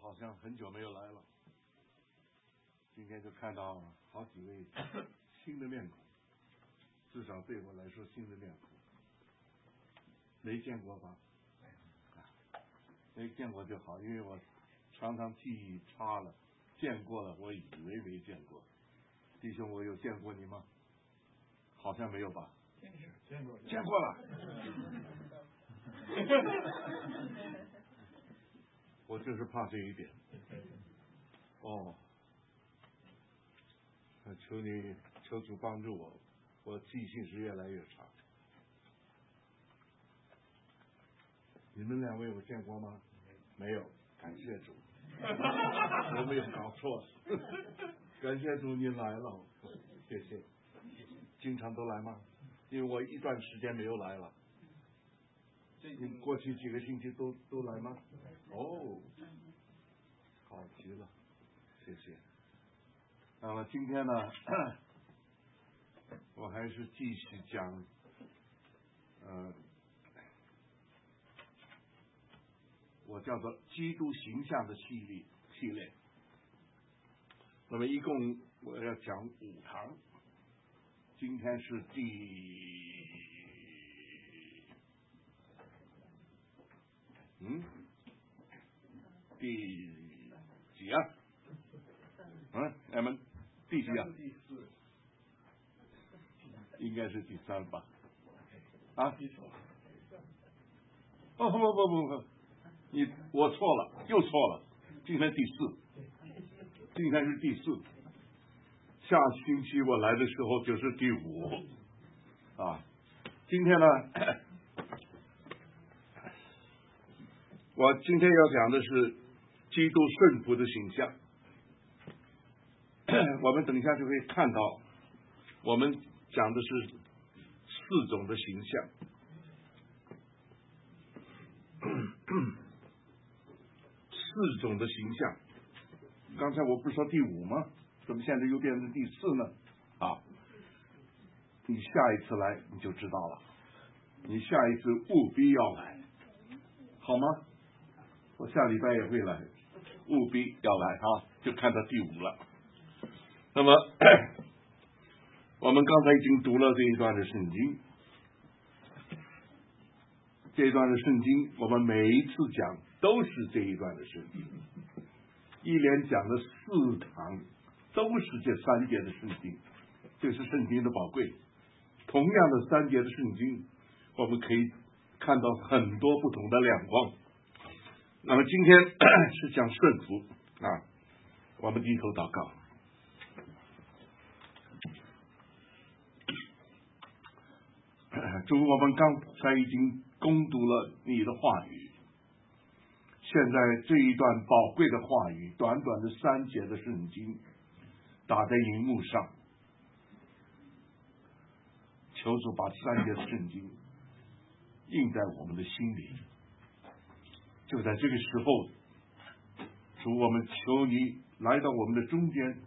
好像很久没有来了，今天就看到好几位新的面孔，至少对我来说新的面孔，没见过吧？没见过就好，因为我常常记忆差了，见过了我以为没见过。弟兄，我有见过你吗？好像没有吧？见过了。我就是怕这一点。哦，求主帮助我，我记性是越来越差。你们两位有见过吗？没有，感谢主，我没有搞错。感谢主你来了，谢谢。经常都来吗？因为我一段时间没有来了。你过去几个星期都来吗？哦，好极了，谢谢。那么今天呢，我还是继续讲，我叫做基督形象的系列。那么一共我要讲5堂，今天是第几啊？你们第几啊？应该是第3吧？啊？哦不，我错了，又错了，今天第4，今天是第4。下星期我来的时候就是第5啊。今天呢，我今天要讲的是基督顺服的形象。我们等一下就会看到，我们讲的是4种的形象。4种的形象，刚才我不是说第5吗？怎么现在又变成第4呢？啊，你下一次来你就知道了，你下一次务必要来，好吗？我下礼拜也会来，务必要来啊，就看到第5了。那么我们刚才已经读了这一段的圣经，这一段的圣经我们每一次讲都是这一段的圣经，一连讲了4堂，都是这3节的圣经，这是圣经的宝贵。同样的3节的圣经，我们可以看到很多不同的亮光。那么今天是讲顺服啊，我们低头祷告。主，我们刚才已经攻读了你的话语，现在这一段宝贵的话语，短短的3节的圣经打在荧幕上，求主把3节的圣经印在我们的心里。就在这个时候，主，我们求你来到我们的中间，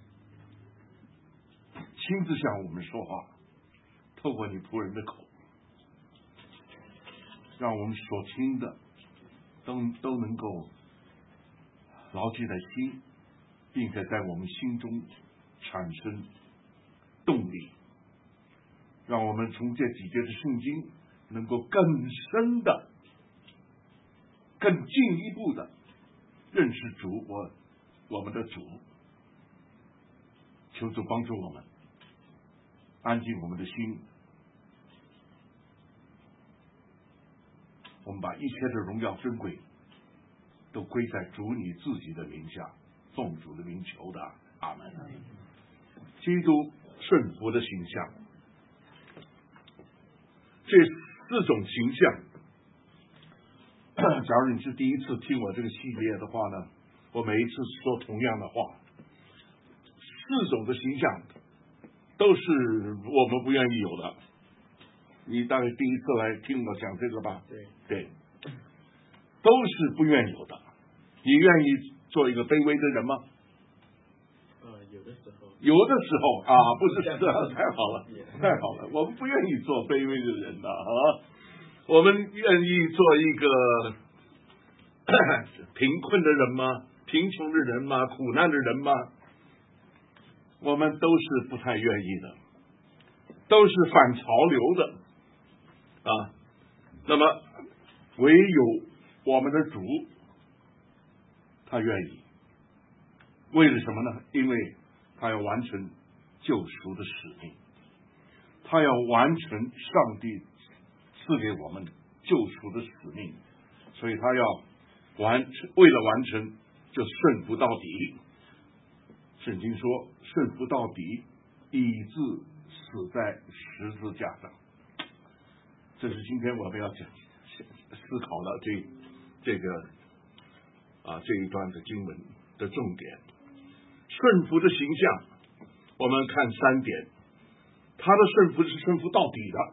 亲自向我们说话，透过你仆人的口，让我们所听的都能够牢记在心，并且在我们心中产生动力，让我们从这几节的圣经能够更深的、更进一步的认识主，我们的主。求主帮助我们安静我们的心，我们把一切的荣耀尊贵都归在主你自己的名下，奉主的名求的，阿门。基督顺服的形象，这4种形象，假如你是第一次听我这个系列的话呢，我每一次说同样的话。4种的形象都是我们不愿意有的。你大概第一次来听我讲这个吧？对，都是不愿有的。你愿意做一个卑微的人吗？有的时候啊，不是太好了，我们不愿意做卑微的人的啊，我们愿意做一个贫困的人吗？ 贫穷的人吗？苦难的人吗？我们都是不太愿意的，都是反潮流的啊。那么唯有我们的主，他愿意，为了什么呢？因为他要完成救赎的使命，他要完成上帝赐给我们救赎的使命，所以他要为了完成就顺服到底。圣经说顺服到底，以致死在十字架上。这是今天我们要思考的这一段的经文的重点。顺服的形象，我们看3点。他的顺服是顺服到底的，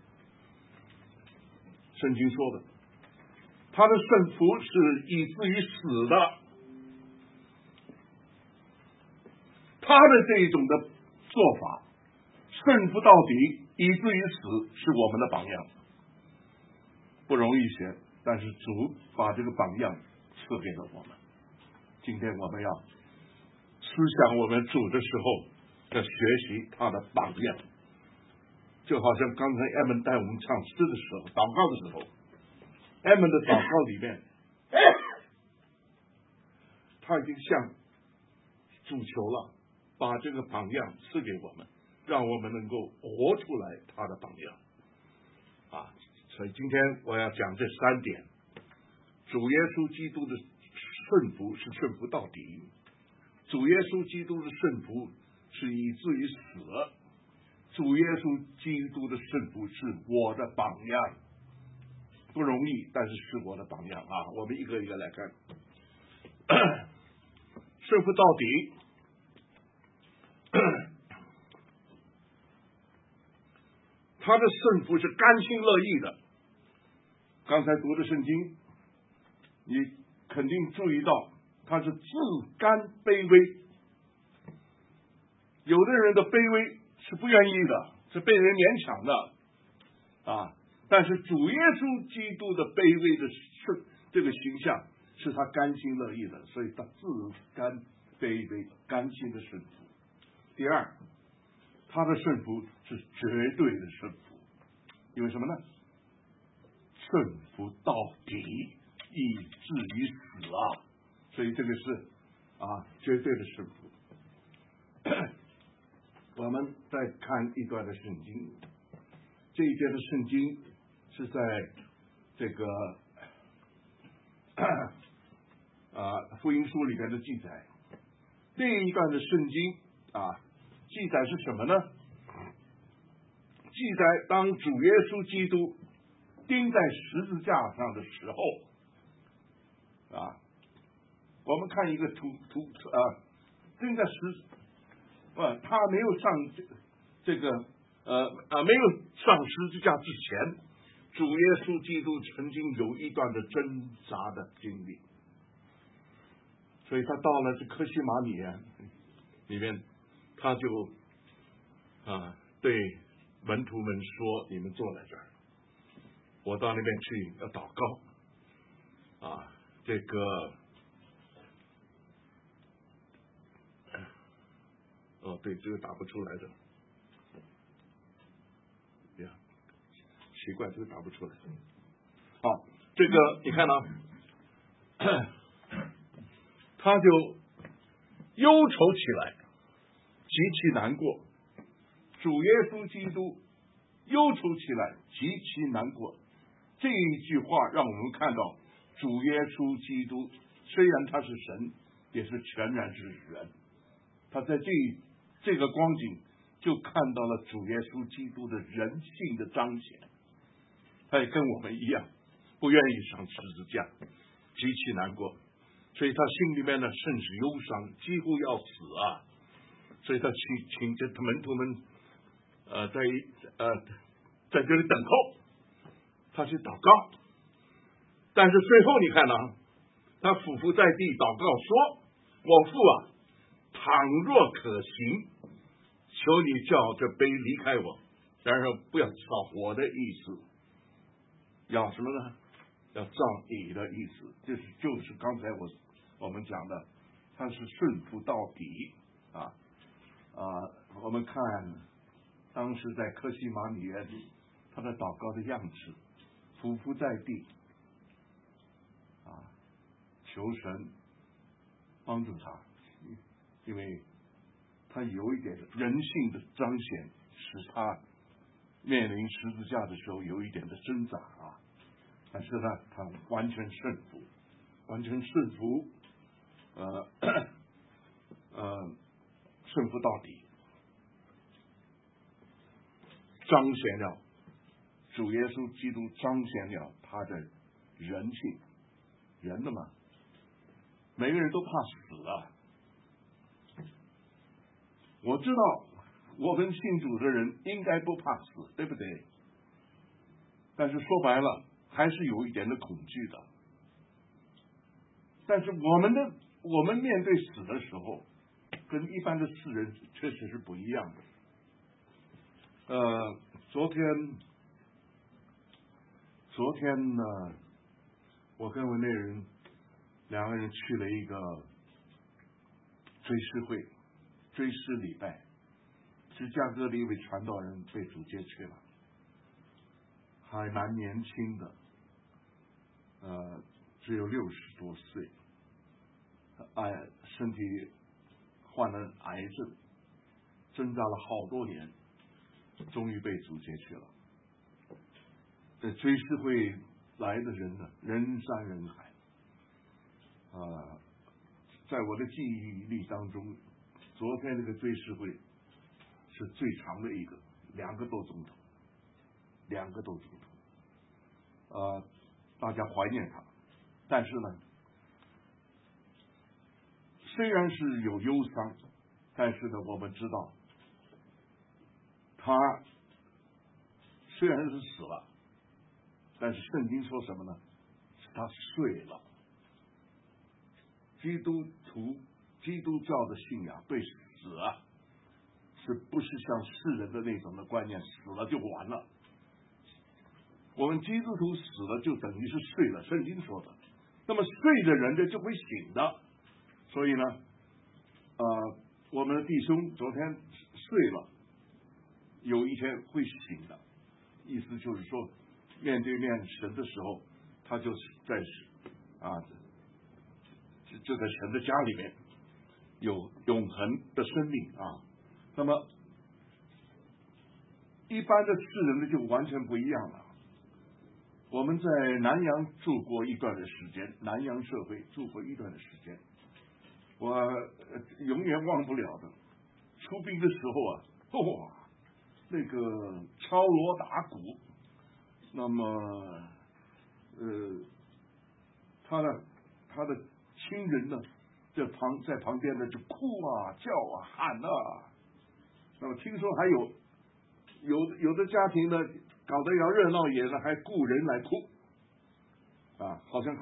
圣经说的，他的顺服是以至于死的。他的这一种的做法，顺服到底以至于死，是我们的榜样。不容易学，但是主把这个榜样赐给了我们。今天我们要思想我们主的时候，要学习他的榜样。就好像刚才艾文带我们唱诗的时候，祷告的时候，艾文的祷告里面，他已经向主求了，把这个榜样赐给我们，让我们能够活出来他的榜样啊。所以今天我要讲这3点。主耶稣基督的顺服是顺服到底，主耶稣基督的顺服是以至于死，主耶稣基督的顺服是我的榜样。不容易，但是是我的榜样啊。我们一个一个来看。顺服到底，他的顺服是甘心乐意的。刚才读的圣经，你肯定注意到他是自甘卑微。有的人的卑微是不愿意的，是被人勉强的啊。但是主耶稣基督的卑微的这个形象是他甘心乐意的，所以他自甘卑微，甘心的顺服。第二，他的顺服是绝对的顺服，因为什么呢？顺服到底，以至于死啊！所以这个是绝对的顺服。我们再看一段的圣经，这一节的圣经是在这个福音书里面的记载。另一段的圣经记载是什么呢？记载当主耶稣基督钉在十字架上的时候我们看一个钉在他没有上没有上十字架之前，主耶稣基督曾经有一段的挣扎的经历，所以他到了这科西玛里面，他就对门徒们说：“你们坐在这儿，我到那边去要祷告。”这个对，这个打不出来的，奇怪，这个打不出来。好，这个你看他就忧愁起来，极其难过。主耶稣基督忧愁起来，极其难过。这一句话让我们看到，主耶稣基督虽然他是神，也是全然是人。他在这个光景就看到了主耶稣基督的人性的彰显。他也跟我们一样，不愿意上十字架，极其难过，所以他心里面呢甚是忧伤，几乎要死啊。所以他请这门徒们在这里等候，他去祷告。但是最后你看他俯伏在地祷告说：“我父啊，倘若可行，求你叫这杯离开我，然而不要照我的意思，要什么呢？要照你的意思。”就是刚才我我们讲的，他是顺服到底我们看当时在客西马尼园他的祷告的样子，匍匐在地求神帮助他，因为他有一点人性的彰显，使他面临十字架的时候有一点的挣扎但是呢，他完全顺服，顺服到底，彰显了主耶稣基督，彰显了他的人性，人的嘛，每个人都怕死啊。我知道我们信主的人应该不怕死，对不对？但是说白了，还是有一点的恐惧的。但是我们面对死的时候，跟一般的世人确实是不一样的。昨天呢，我跟我那人两个人去了一个追思会，追思礼拜，芝加哥的一位传道人被主接去了，还蛮年轻的，只有60多岁，身体患了癌症，挣扎了好多年，终于被主接去了。这追思会来的人呢，人山人海。在我的记忆力当中，昨天这个追思会是最长的一个，2个多钟头，2个多钟头。大家怀念他，但是呢，虽然是有忧伤，但是呢，我们知道他虽然是死了，但是圣经说什么呢？他睡了。基督教的信仰对死是不是像世人的那种的观念，死了就完了？我们基督徒死了就等于是睡了，圣经说的。那么睡的人呢就会醒的，所以呢，我们的弟兄昨天睡了，有一天会醒的，意思就是说，面对面神的时候，他就是在就在神的家里面有永恒的生命那么一般的世人呢就完全不一样了。我们在南洋住过一段的时间，南洋社会住过一段的时间，我永远忘不了的。出兵的时候哇，那个敲锣打鼓，那么他的亲人呢，在旁边呢就哭叫喊那么听说还有的家庭呢搞得要热闹也呢，还雇人来哭好像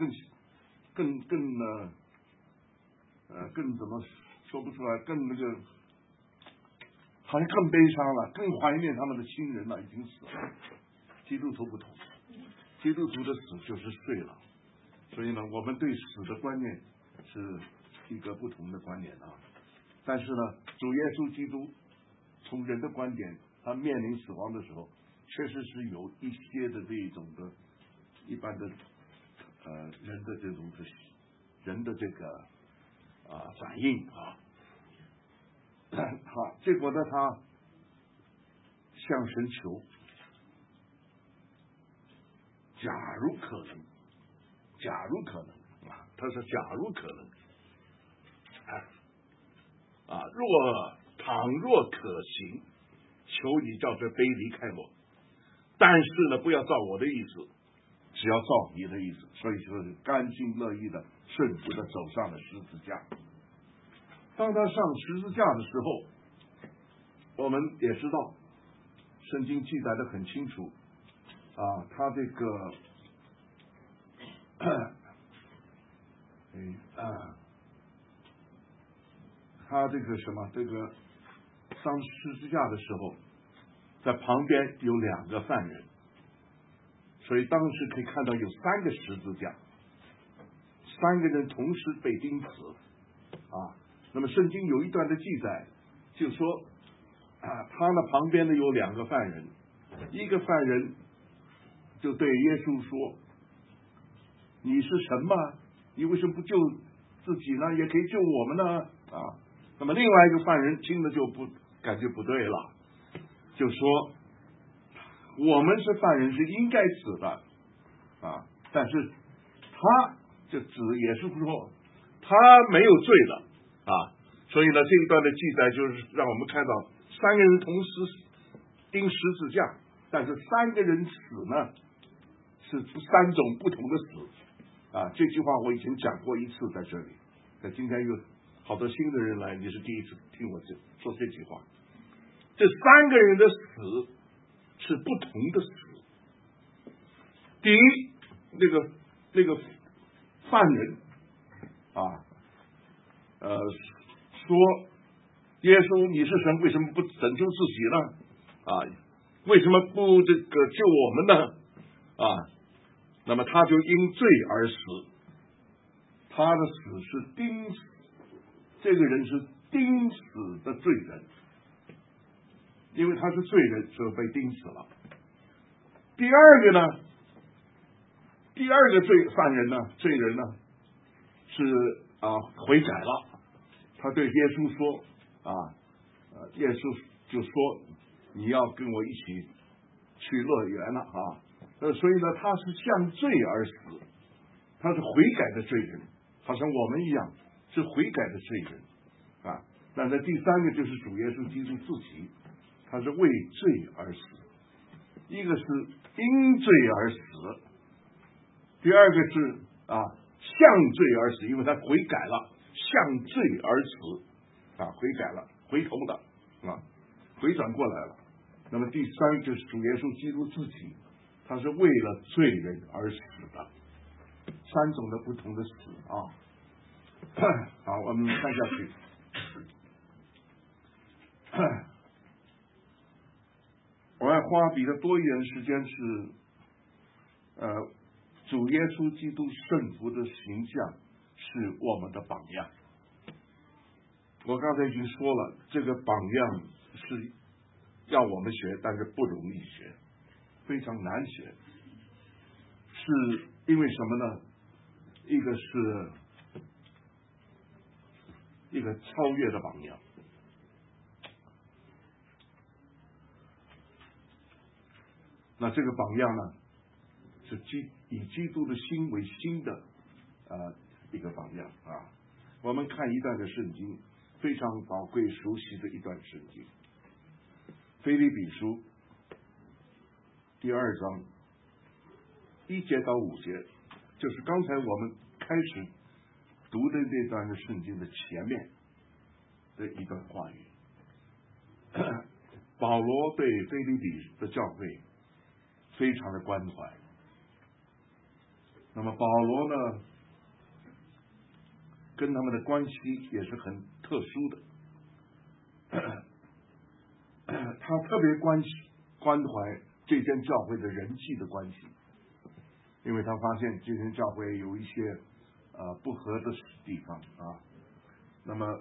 更怎么说不出来，更那个好像更悲伤了，更怀念他们的亲人了，已经死了。基督徒不同，基督徒的死就是睡了，所以呢，我们对死的观念是一个不同的观念但是呢，主耶稣基督从人的观点，他面临死亡的时候，确实是有一些的这种的一般的人的这种人的这个反应好，结果呢，他向神求，假如可能他说假如可能倘若可行，求你叫这杯离开我，但是呢，不要照我的意思，只要照你的意思。所以说是甘心乐意的顺服的走上了十字架。当他上十字架的时候，我们也知道圣经记载的很清楚他这个他这个上十字架的时候，在旁边有2个犯人，所以当时可以看到有3个十字架，3 3个人同时被钉死啊。那么圣经有一段的记载，就说他呢旁边呢有2个犯人，一个犯人就对耶稣说：“你是神吗？你为什么不救自己呢？也可以救我们呢？”啊，那么另外一个犯人听了就感觉不对了，就说：“我们是犯人，是应该死的啊，但是他就指耶稣说他没有罪的啊。”所以呢，这一段的记载就是让我们看到3个人同时钉十字架，但是3个人死呢是3种不同的死啊。这句话我以前讲过一次在这里，今天有好多新的人来，你是第一次听我说这句话。这3个人的死是不同的死。第一，那个犯人说耶稣你是神，为什么不拯救自己呢？为什么不救我们呢？那么他就因罪而死，他的死是钉死，这个人是钉死的罪人，因为他是罪人，所以被钉死了。第二个犯人呢，罪人呢是悔改了，他对耶稣说耶稣就说你要跟我一起去乐园了所以呢他是向罪而死，他是悔改的罪人，好像我们一样是悔改的罪人那第3个就是主耶稣基督自己，他是为罪而死，一个是因罪而死，第二个是向罪而死，因为他悔改了，向罪而死悔改了，回头了回转过来了。那么第3个就是主耶稣基督自己，他是为了罪人而死的，3种的不同的死好，我们看下去。我要花比较多一点时间是主耶稣基督圣父的形象是我们的榜样。我刚才已经说了，这个榜样是要我们学，但是不容易学，非常难学，是因为什么呢？一个是一个超越的榜样，那这个榜样呢是以基督的心为心的一个榜样我们看一段的圣经，非常宝贵熟悉的一段圣经，腓立比书第2章1节到5节，就是刚才我们开始读的那段的圣经的前面的一段话语。保罗对腓立比的教会非常的关怀，那么保罗呢跟他们的关系也是很特殊的，他特别关怀这间教会的人际的关系，因为他发现这间教会有一些不合的地方那么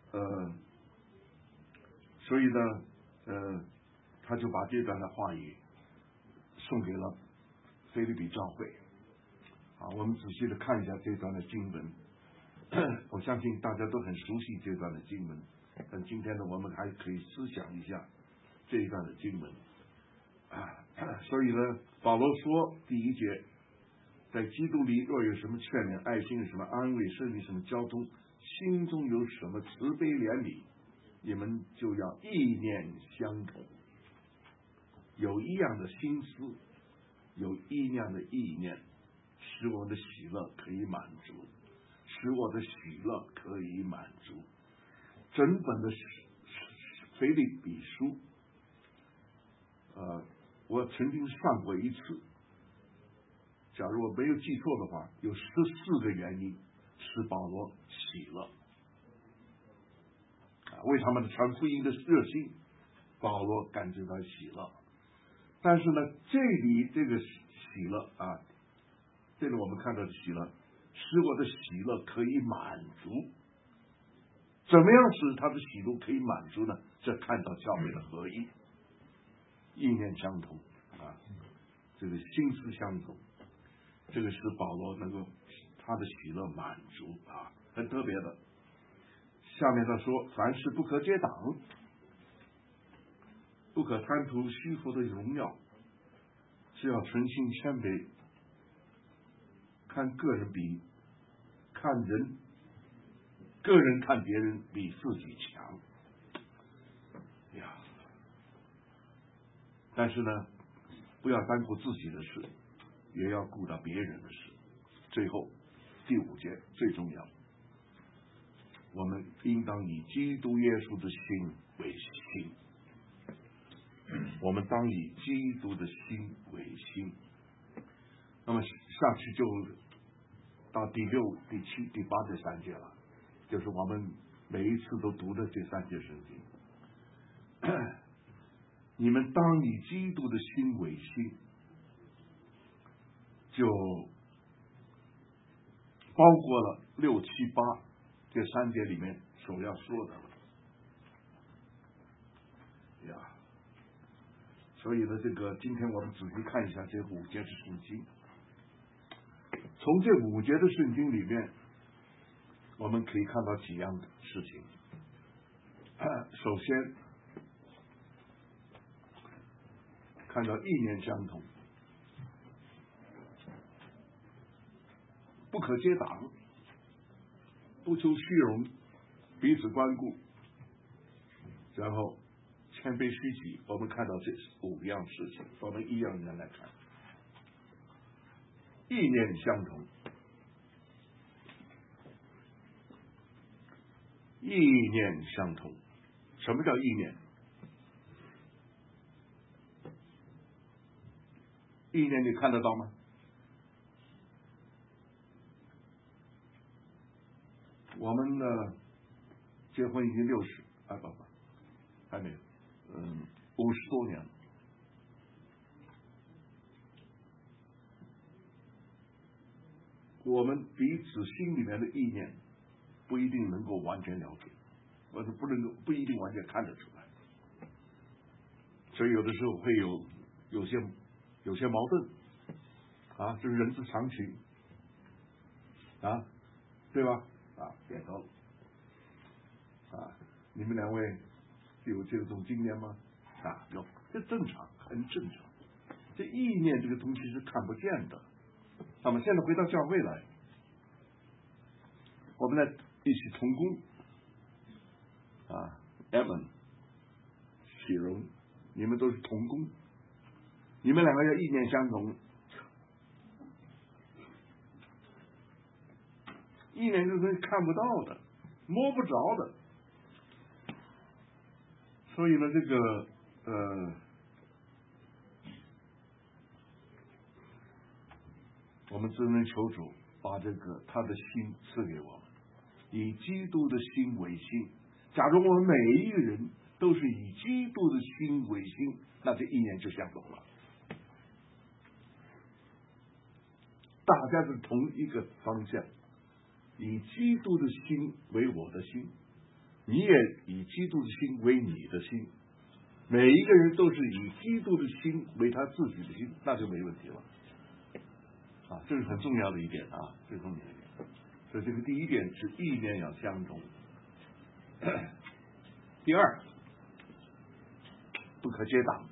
所以呢他就把这段的话语送给了腓立比教会我们仔细的看一下这段的经文。我相信大家都很熟悉这段的经文，但今天呢我们还可以思想一下这一段的经文所以呢保罗说第1节，在基督里若有什么劝勉、爱心，有什么安慰、圣灵什么交通，心中有什么慈悲怜悯，你们就要意念相同，有一样的心思，有一样的意念，使我的喜乐可以满足，使我的喜乐可以满足。整本的腓立比书我曾经上过一次，假如我没有记错的话，有14个原因使保罗喜乐为他们的传福音的热心，保罗感觉到喜乐。但是呢这里这个喜乐这里我们看到的喜乐使我的喜乐可以满足。怎么样使他的喜乐可以满足呢？这看到教会的合一，意念相同啊，这个心思相同，这个使保罗能够他的喜乐满足啊，很特别的。下面他说，凡事不可结党，不可贪图虚浮的荣耀，是要存心谦卑，看个人比看人，个人看别人比自己强呀。但是呢，不要单顾自己的事，也要顾到别人的事。最后第5节最重要，我们应当以基督耶稣的心为心。我们当以基督的心为心。那么下去就到第6、第7、第8这3节了，就是我们每一次都读的这3节圣经。你们当以基督的心为心，就包括了6、7、8这3节里面所要说的了呀。所以呢，这个今天我们仔细看一下这5节的圣经。从这5节的圣经里面，我们可以看到几样的事情。首先看到意念相同，不可结党，不求虚荣，彼此关顾，然后谦卑虚己。我们看到这5样事情，我们一样一样来看。意念相同，意念相同。什么叫意念？意念你看得到吗？我们呢，结婚已经不，还没有，50多年了。我们彼此心里面的意念不一定能够完全了解，或者不一定完全看得出来，所以有的时候会有些矛盾啊，这是人之常情啊，对吧？啊，点头啊，你们2位有这种经验吗？啊，有，这正常，很正常。这意念这个东西是看不见的。那么现在回到教会来，我们来一起同工啊 ，Evan、许荣，你们都是同工，你们2个要意念相同。意念这东西看不到的，摸不着的，所以呢，这个我们只能求主把这个他的心赐给我们，以基督的心为心。假如我们每一个人都是以基督的心为心，那这意念就相同了。大家是同一个方向，以基督的心为我的心，你也以基督的心为你的心，每一个人都是以基督的心为他自己的心，那就没问题了。啊，这是很重要的一点啊，最重要的一点。所以这个第一点是意念要相同。第二，不可结党。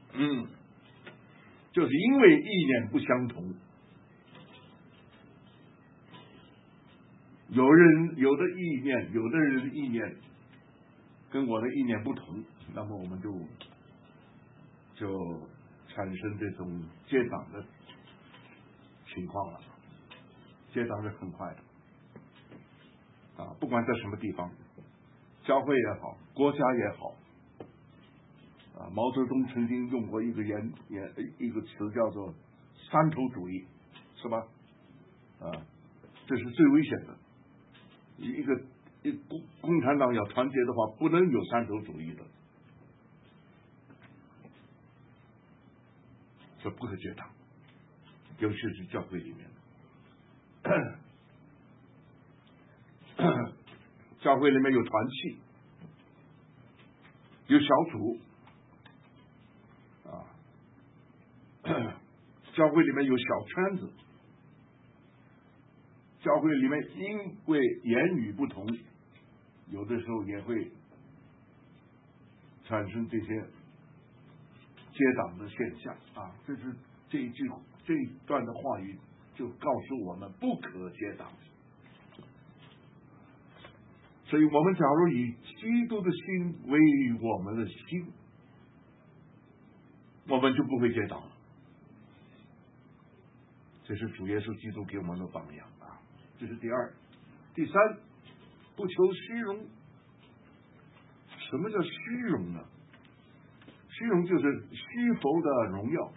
就是因为意念不相同，有的人的意念跟我的意念不同，那么我们就产生这种结党的情况了。结党是很快的啊，不管在什么地方，教会也好，国家也好啊。毛泽东曾经用过一个词叫做三头主义，是吧？啊，这是最危险的。一个共产党要团结的话，不能有三头主义的，这不可结党，尤其是教会里面。 教会里面有团契，有小组教会里面有小圈子，教会里面因为言语不同，有的时候也会产生这些结党的现象这是这一段的话语就告诉我们不可结党。所以我们假如以基督的心为我们的心，我们就不会结党了。这是主耶稣基督给我们的榜样这是第二。第三，不求虚荣。什么叫虚荣呢？虚荣就是虚浮的荣耀，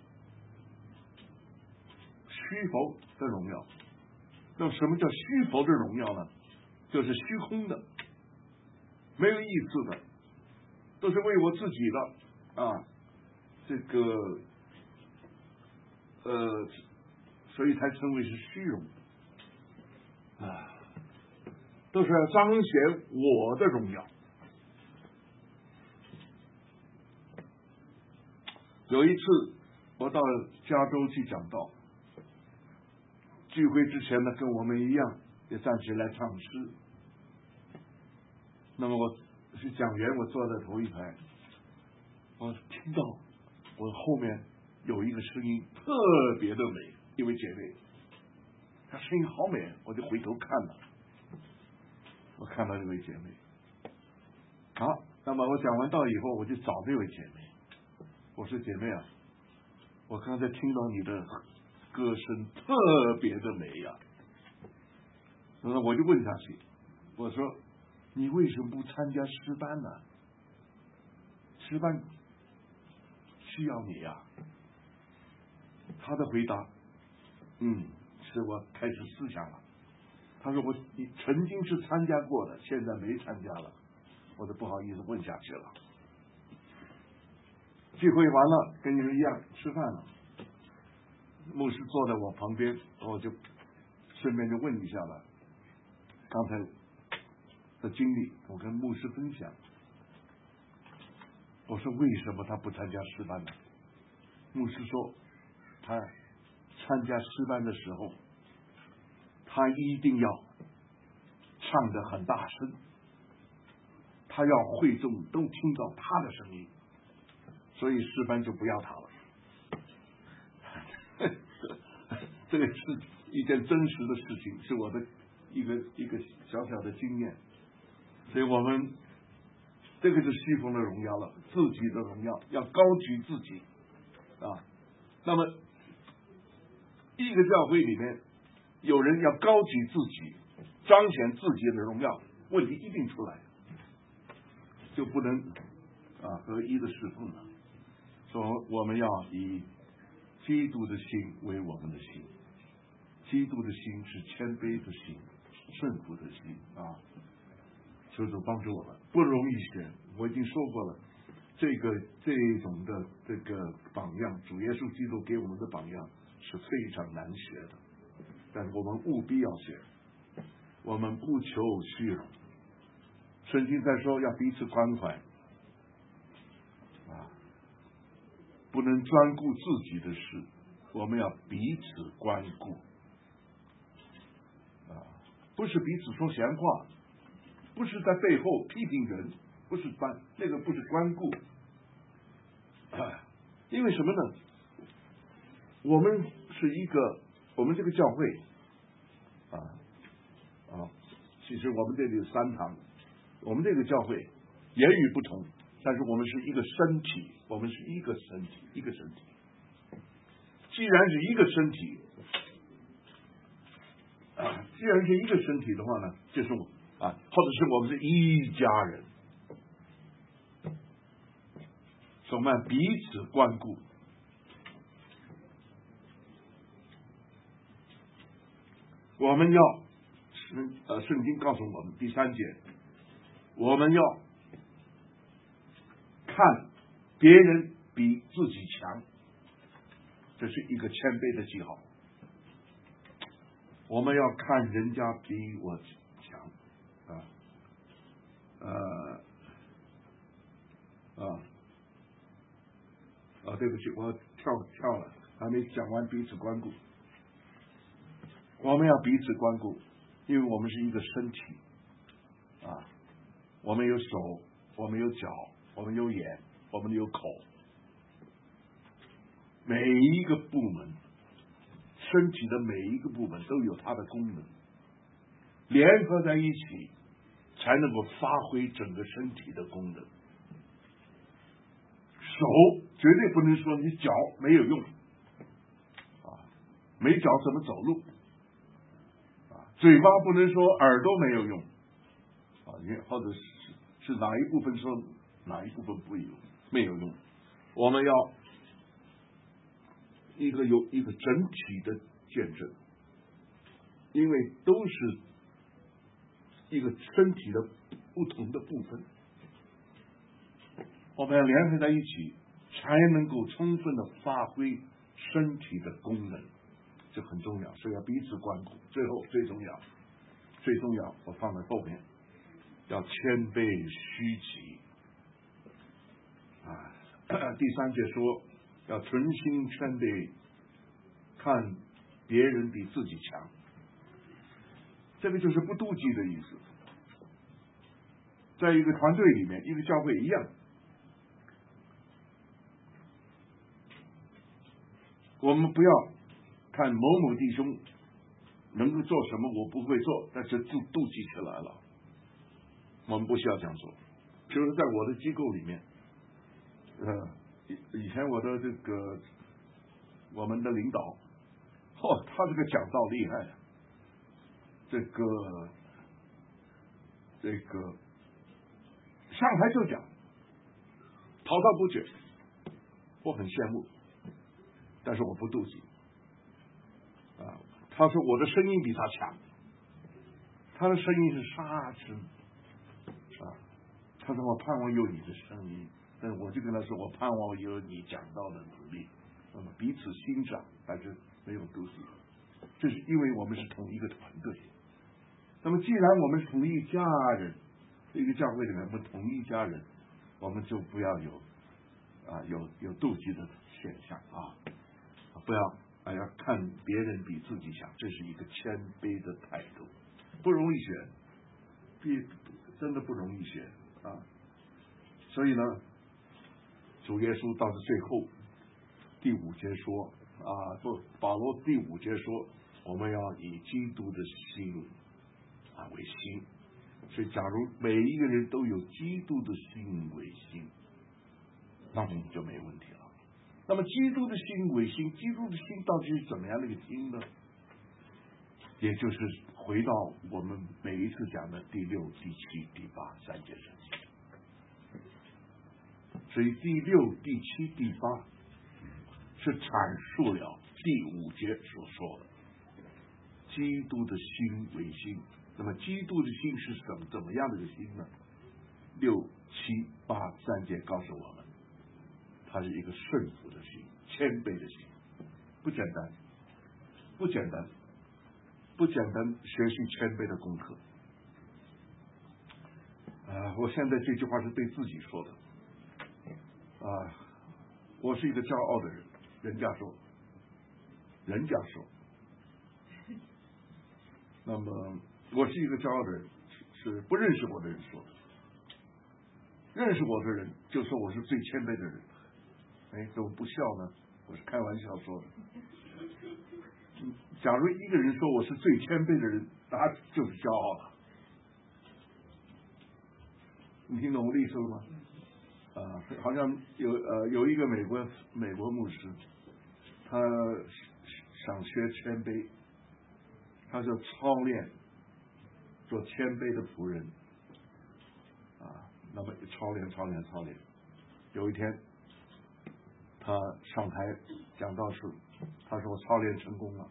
虚浮的荣耀。那么什么叫虚浮的荣耀呢？就是虚空的，没有意思的，都是为我自己的这个所以才称为是虚荣都是要彰显我的荣耀。有一次我到加州去讲道，聚会之前呢，跟我们一样也站起来唱诗。那么我是讲员，我坐在头一排，我听到我后面有一个声音特别的美，一位姐妹，她声音好美，我就回头看了，我看到这位姐妹。好，那么我讲完道以后，我就找这位姐妹，我说姐妹我刚才听到你的歌声特别的美那我就问下去，我说你为什么不参加诗班呢？诗班需要你他的回答使我开始思想了。他说我曾经是参加过的，现在没参加了。我就不好意思问下去了。聚会完了，跟你们一样吃饭了，牧师坐在我旁边，我就顺便就问一下了刚才的经历，我跟牧师分享。我说为什么他不参加诗班呢？牧师说他参加诗班的时候，他一定要唱得很大声，他要会众都听到他的声音，所以诗班就不要他了。这个是一件真实的事情，是我的一个小小的经验。所以我们这个是虚风的荣耀了，自己的荣耀，要高举自己那么一个教会里面有人要高举自己，彰显自己的荣耀，问题一定出来，就不能合一的侍奉了。所以我们要以基督的心为我们的心，基督的心是谦卑的心，顺服的心求主帮助我们，不容易学。我已经说过了，这种的这个榜样，主耶稣基督给我们的榜样是非常难学的，但是我们务必要学。我们不求虚荣，圣经在说要彼此关怀不能专顾自己的事，我们要彼此关顾不是彼此说闲话，不是在背后批评人，不是那个不是关顾因为什么呢？我们这个教会其实我们这里有3堂，我们这个教会言语不同，但是我们是一个身体，我们是一个身体，一个身体。既然是一个身体既然是一个身体的话呢，就是或者是我们是一家人，所以我们彼此关顾。我们要圣经告诉我们第3节，我们要看别人比自己强，这是一个谦卑的记号。我们要看人家比我强对不起，我跳了，还没讲完彼此关顾。我们要彼此关顾，因为我们是一个身体啊，我们有手，我们有脚，我们有眼，我们有口，每一个部门，身体的每一个部门都有它的功能，联合在一起才能够发挥整个身体的功能。手绝对不能说你脚没有用啊，没脚怎么走路啊？嘴巴不能说耳朵没有用啊，或者是哪一部分说哪一部分没有用？我们要有一个整体的见证，因为都是一个身体的不同的部分。我们要联合在一起，才能够充分的发挥身体的功能，这很重要，所以要彼此关顾。最后最重要，我放在后面，要谦卑虚己啊。第3节说要存心谦卑，看别人比自己强，这个就是不妒忌的意思。在一个团队里面，一个教会一样。我们不要看某某弟兄能够做什么我不会做，但是妒忌起来了。我们不需要这样做。比如在我的机构里面，以前我的我们的领导，他这个讲道厉害，这个上台就讲，滔滔不绝，我很羡慕。但是我不妒忌啊！他说我的声音比他强，他的声音是沙声啊。他说我盼望有你的声音，但是我就跟他说我盼望有你讲道的能力。那么彼此欣赏，但是没有妒忌，这是因为我们是同一个团队。那么既然我们是同一家人，一个教会里面我们同一家人，我们就不要有妒忌的现象啊。不要要看别人比自己强，这是一个谦卑的态度，不容易学，真的不容易学啊。所以呢，主耶稣到了最后第5节说保罗第5节说，我们要以基督的心为心。所以假如每一个人都有基督的心为心，那我们就没问题了。那么基督的心为心，基督的心到底是怎么样的一个心呢？也就是回到我们每一次讲的第6、第7、第8 3节圣经。所以第6、第7、第8是阐述了第5节所说的基督的心为心。那么基督的心是怎么样的一个心呢？6、7、8 3节告诉我们，它是一个顺服的心，谦卑的心，不简单，不简单学习谦卑的功课。我现在这句话是对自己说的我是一个骄傲的人，人家说，那么我是一个骄傲的人，是不认识我的人说的。认识我的人就说我是最谦卑的人。怎么不笑呢？我是开玩笑说的。假如一个人说我是最谦卑的人，他就是骄傲了。你听懂我的意思了吗？好像有一个美国牧师，他想学谦卑，他就操练做谦卑的仆人那么操练，有一天他上台讲道时，他说我操练成功了，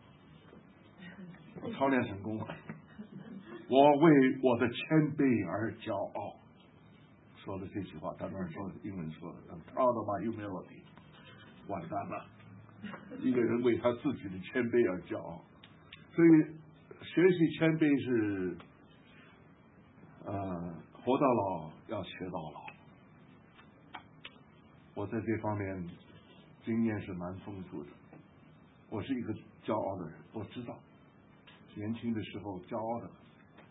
我为我的谦卑而骄傲。说的这句话，他当然说英文说的 I'm proud of my humility。 完蛋了，一个人为他自己的谦卑而骄傲。所以学习谦卑是活到老要学到老。我在这方面经验是蛮丰富的。我是一个骄傲的人，我知道年轻的时候骄傲的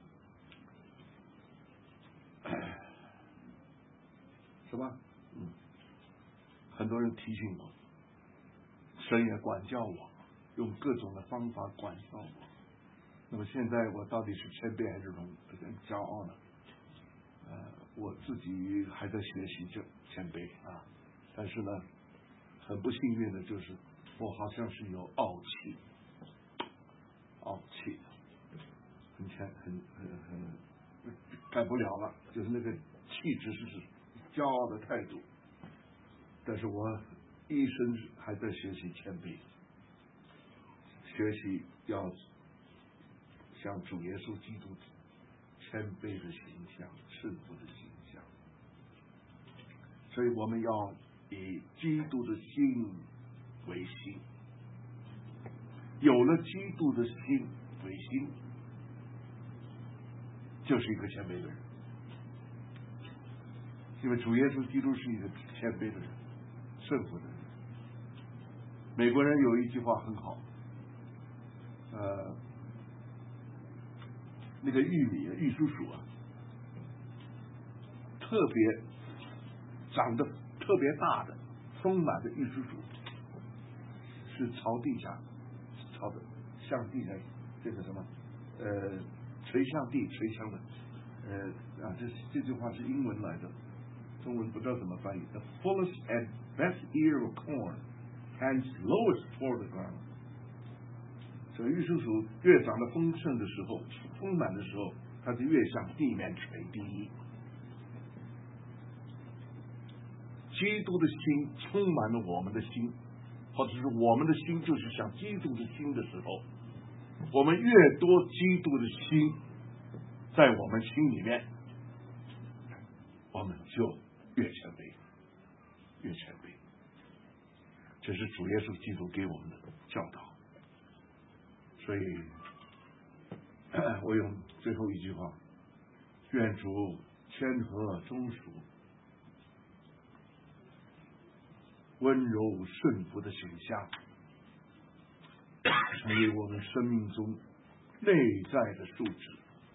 是吧？很多人提醒我，神也管教我，用各种的方法管教我。那么现在我到底是谦卑还是骄傲呢？我自己还在学习这谦卑啊，但是呢，很不幸运的就是我好像是有傲气，很改不了了，就是那个气质是骄傲的态度。但是我一生还在学习谦卑，学习要像主耶稣基督谦卑的形象，顺服的形象。所以我们要以基督的心为心，有了基督的心为心，就是一个谦卑的人。因为主耶稣基督是一个谦卑的人，顺服的人。美国人有一句话很好，那个玉叔叔啊，长得特别大的丰满的玉叔叔是朝地下朝的向地的这个什么垂向地垂向的这句话是英文来的，中文不知道怎么翻译。 The fullest and best ear of corn hangs lowest toward the ground。 这玉叔叔越长得丰盛的时候，丰满的时候，它就越向地面垂低。基督的心充满了我们的心，或者是我们的心就是像基督的心的时候，我们越多基督的心在我们心里面，我们就越谦卑，越谦卑。这是主耶稣基督给我们的教导。所以我用最后一句话，愿主谦和忠属，温柔顺服的形象成为我们生命中内在的素质。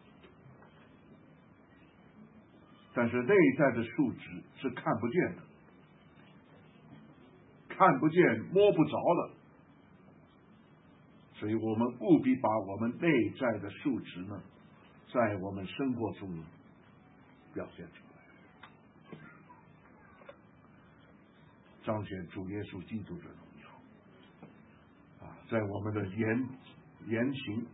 但是内在的素质是看不见的，看不见摸不着的，所以我们务必把我们内在的素质呢，在我们生活中表现出来，彰显主耶稣基督的荣耀在我们的言行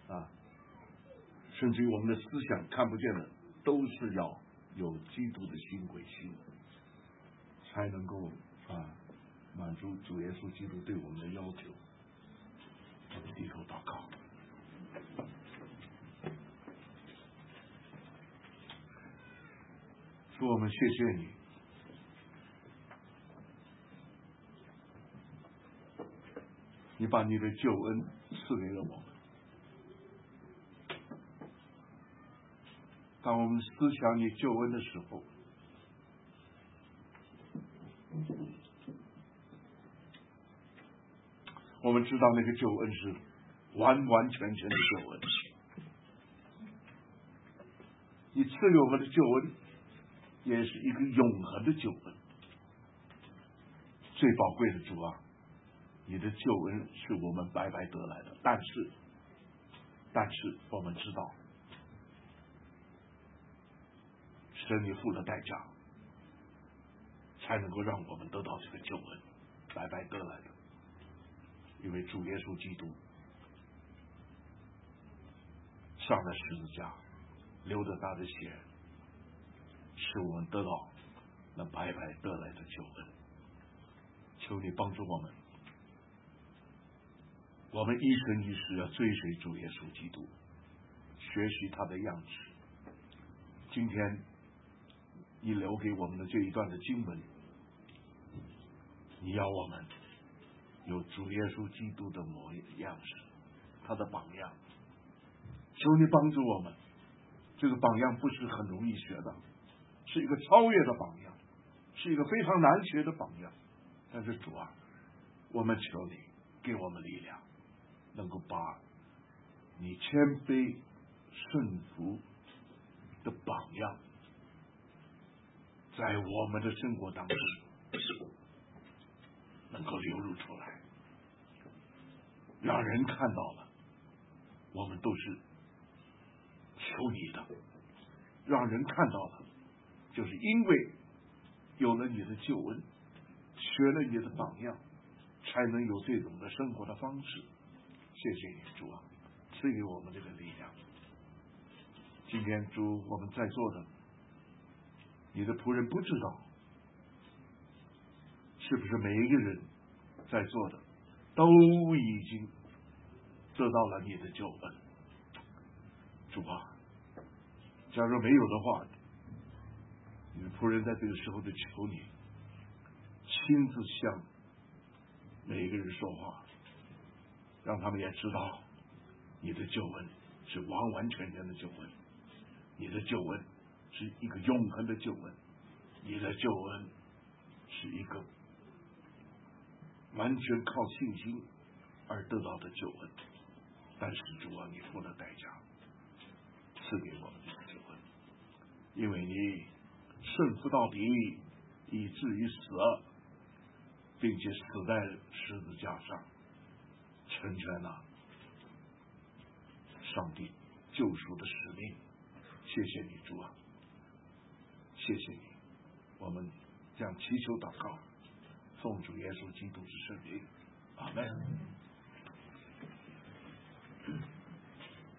甚至于我们的思想看不见的，都是要有基督的心为心，才能够满足主耶稣基督对我们的要求。我们低头祷告。主，我们谢谢你，你把你的救恩赐给了我们。当我们思想你救恩的时候，我们知道那个救恩是完完全全的救恩。你赐给我们的救恩也是一个永恒的救恩。最宝贵的主啊，你的救恩是我们白白得来的，但是我们知道神你付了代价，才能够让我们得到这个救恩，白白得来的。因为主耶稣基督上了十字架，流着他的血，使我们得到那白白得来的救恩。求你帮助我们，我们一生一世要追随主耶稣基督，学习他的样子。今天你留给我们的这一段的经文，你要我们有主耶稣基督的模样式，他的榜样。求你帮助我们， 这个榜样不是很容易学的，是一个超越的榜样，是一个非常难学的榜样。但是主啊，我们求你给我们力量，能够把你谦卑顺服的榜样在我们的生活当中能够流露出来，让人看到了我们都是求你的，让人看到了就是因为有了你的救恩，学了你的榜样，才能有这种的生活的方式。谢谢你主啊，赐给我们这个力量。今天主，我们在座的你的仆人不知道是不是每一个人在座的都已经得到了你的救恩。主啊，假如没有的话，你的仆人在这个时候就求你亲自向每一个人说话，让他们也知道你的救恩是完完全全的救恩，你的救恩是一个永恒的救恩，你的救恩是一个完全靠信心而得到的救恩。但是主啊，你付了代价赐给我们这个救恩，因为你顺服到底，以至于死，并且死在十字架上，成全了上帝救赎的使命。谢谢你主啊，谢谢你，我们这样祈求祷告，奉主耶稣基督之圣名，阿门。